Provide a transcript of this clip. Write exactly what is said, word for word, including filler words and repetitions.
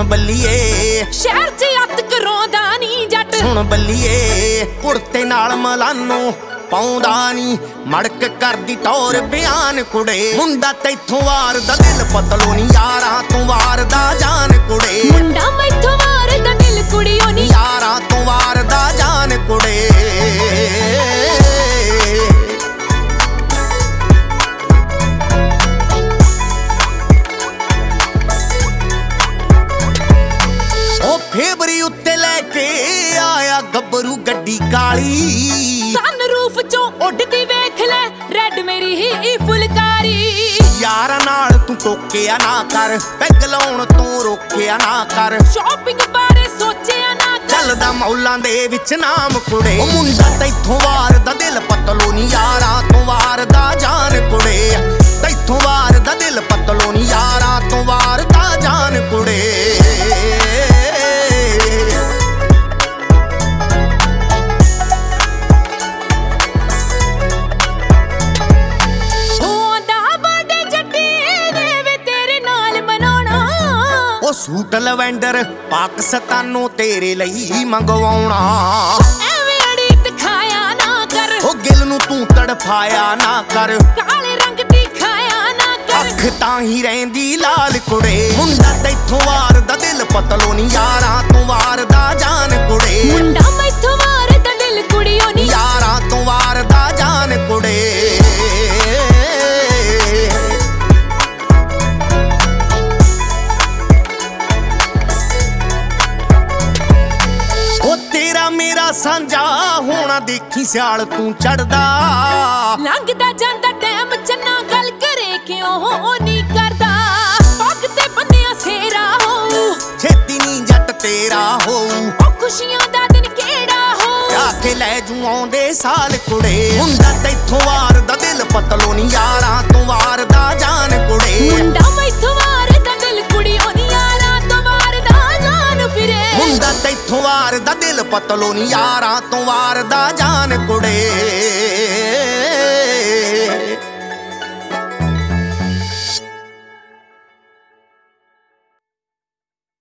ਸੁਣ ਬੱਲੀਏ ਸ਼ਹਿਰ 'ਚ ਅੱਤ ਕਰਾਉਂਦਾ ਨੀ ਜੱਟ ਸੁਣ ਬੱਲੀਏ ਕੁੜਤੇ ਨਾਲ ਮਲਾਨੋ ਪਾਉਂਦਾ ਨੀ ਮੜਕ ਕਰਦੀ ਟੌਰ ਬਿਆਨ ਕੁੜੇ ਮੁੰਡਾ ਤੈਥੋਂ ਵਾਰਦਾ ਦਿਲ ਪਤਲੋ ਨੀ ਯਾਰਾਂ ਤੋਂ ਵਾਰਦਾ ਜਾਨ ਕੁੜੇ ਮੁੰਡਾ ਮੈਥੋਂ ਵਾਰਦਾ ਦਿਲ ਕੁੜੀਓ ਨੀ ਯਾਰਾਂ ਤੋਂ ਵਾਰਦਾ ਜਾਨ ਕੁੜੇ ਉਹ ਫੇਬਰੀ ਉੱਤੇ ਲੈ ਕੇ ਆਇਆ ਗੱਭਰੂ ਗੱਡੀ ਕਾਲੀ ਸਨਰੂਫ ਚੋਂ ਉੱਡਦੀ ਵੇਖ ਲੈ ਰੈਡ ਮੇਰੀ ਹੀ ਫੁਲਕਾਰੀ ਯਾਰਾਂ ਨਾਲ ਤੂੰ ਟੋਕਿਆ ਨਾ ਕਰ ਪੈਗ ਲਾਉਣ ਤੋਂ ਰੋਕਿਆ ਨਾ ਕਰ ਸ਼ਾਪਿੰਗ ਬਾਰੇ ਸੋਚਿਆ ਨਾ ਕਰ ਚੱਲਦਾ ਮੌਲਾਂ ਦੇ ਵਿੱਚ ਨਾਮ ਕੁੜੇ ਉਹ ਮੁੰਡਾ ਤੈਥੋਂ ਵਾਰਦਾ ਦਿਲ ਪਤਲੋ ਨੀ ਯਾਰਾਂ ਤੋਂ ਵਾਰਦਾ ਜਾਨ ਕੁੜੇ ਤੈਥੋਂ ਵਾਰਦਾ ਦਿਲ ਪਤਲੋ ਨੀ ਯਾਰਾਂ ਤੋਂ ਵਾਰਦਾ ਜਾਨ ਕੁੜੇ ਸੂਟ ਲਵੈਂਡਰ ਪਾਕਿਸਤਾਨੋਂ ਤੇਰੇ ਲਈ ਮੰਗਵਾਉਣਾ ਐਵੇਂ ਅੜੀ ਦਿਖਾਇਆ ਨਾ ਕਰ ਉਹ ਗਿਲ ਨੂੰ ਤੂੰ ਤੜਫਾਇਆ ਨਾ ਕਰ ਕਾਲੇ ਰੰਗ ਦੀ ਖਾਇਆ ਨਾ ਕਰ ਅੱਖ ਤਾਂ ਹੀ ਰਹਿੰਦੀ ਲਾਲ ਕੁੜੇ ਮੁੰਡਾ ਤੈਥੋਂ ਵਾਰਦਾ ਦਿਲ ਪਤਲੋ ਨੀ ਯਾਰਾਂ ਤੋਂ ਵਾਰਦਾ ਜਾਨ ਕੁੜੇ ਮੁੰਡਾ ਮੈਥੋਂ ਵਾਰਦਾ ਦਿਲ ਕੁੜੀਓ ਨੀ ਯਾਰਾਂ ਤੋਂ ਵਾਰਦਾ ਜਾਨ ਕੁੜੇ ਮੇਰਾ ਸਾਂਝਾ ਹੋਣਾ ਦੇਖੀ ਸਿਆਲ ਤੂੰ ਚੜਦਾ ਲੰਘਦਾ ਜਾਂਦਾ ਟਾਈਮ ਚੰਨਾ ਗੱਲ ਕਰੇ ਕਿਉਂ ਨਹੀਂ ਕਰਦਾ ਪੱਗ ਤੇ ਬੰਨਿਆ ਸੇਰਾ ਹੋ ਛੇਤੀ ਨਹੀਂ ਜੱਟ ਤੇਰਾ ਹੋ ਉਹ ਖੁਸ਼ੀਆਂ ਦਾ ਦਿਨ ਕਿਹੜਾ ਹੋ ਆ ਕੇ ਲੈ ਜੂ ਆਉਂਦੇ ਸਾਲ ਕੁੜੇ ਮੁੰਡਾ ਤੈਥੋਂ ਵਾਰਦਾ ਦਿਲ ਪਤਲੋ ਨੀ ਯਾਰਾਂ ਤੋਂ ਵਾਰਦਾ ਜਾਨ ਕੁੜੇ ਮੁੰਡਾ ਮੈਥੋਂ ਵਾਰਦਾ ਦਿਲ ਕੁੜੀਓ ਨੀ ਯਾਰਾਂ ਤੋਂ ਵਾਰਦਾ ਜਾਨ ਫਿਰੇ ਮੁੰਡਾ ਤੈਥੋਂ ਵਾਰਦਾ ਦਿਲ ਪਤਲੋ ਨੀ ਯਾਰਾਂ ਤੋਂ ਵਾਰਦਾ ਜਾਨ ਕੁੜੇ।